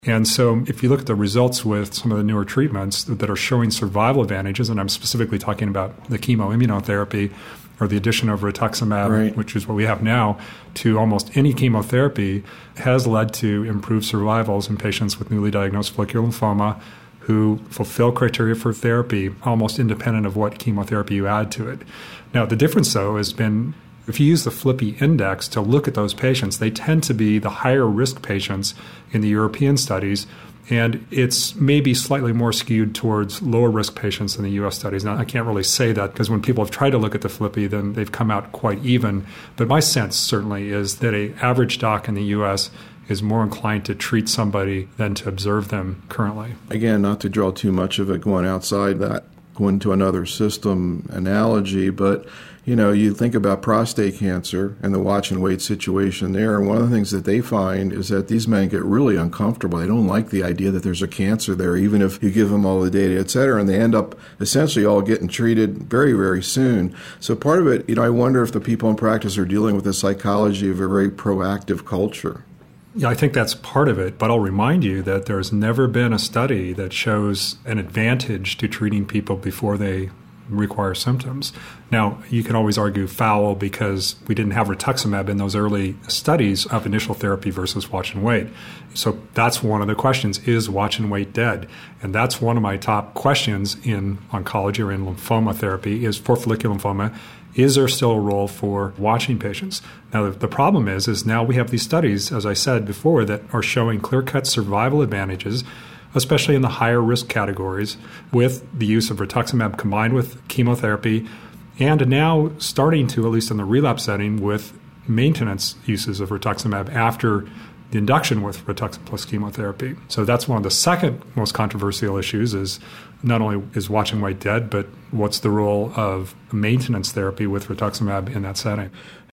And so if you look at the results with some of the newer treatments that are showing survival advantages, and I'm specifically talking about the chemoimmunotherapy or the addition of rituximab, right, which is what we have now, to almost any chemotherapy, has led to improved survivals in patients with newly diagnosed follicular lymphoma who fulfill criteria for therapy almost independent of what chemotherapy you add to it. Now, the difference, though, has been if you use the FLIPI index to look at those patients, they tend to be the higher risk patients in the European studies, and it's maybe slightly more skewed towards lower risk patients in the U.S. studies. Now, I can't really say that because when people have tried to look at the FLIPI, then they've come out quite even. But my sense certainly is that an average doc in the U.S. is more inclined to treat somebody than to observe them currently. Again, not to draw too much of it going outside that, going to another system analogy, but you think about prostate cancer and the watch and wait situation there, and one of the things that they find is that these men get really uncomfortable. They don't like the idea that there's a cancer there, even if you give them all the data, et cetera, and they end up essentially all getting treated very, very soon. So part of it, I wonder if the people in practice are dealing with the psychology of a very proactive culture. Yeah, I think that's part of it, but I'll remind you that there's never been a study that shows an advantage to treating people before they require symptoms. Now, you can always argue foul because we didn't have rituximab in those early studies of initial therapy versus watch and wait. So that's one of the questions, is watch and wait dead? And that's one of my top questions in oncology or in lymphoma therapy is for follicular lymphoma. Is there still a role for watching patients? Now, the problem is now we have these studies, as I said before, that are showing clear-cut survival advantages, especially in the higher risk categories, with the use of rituximab combined with chemotherapy, and now starting to, at least in the relapse setting, with maintenance uses of rituximab after the induction with rituximab plus chemotherapy. So that's one of the second most controversial issues is not only is watch and wait dead, but what's the role of maintenance therapy with rituximab in that setting?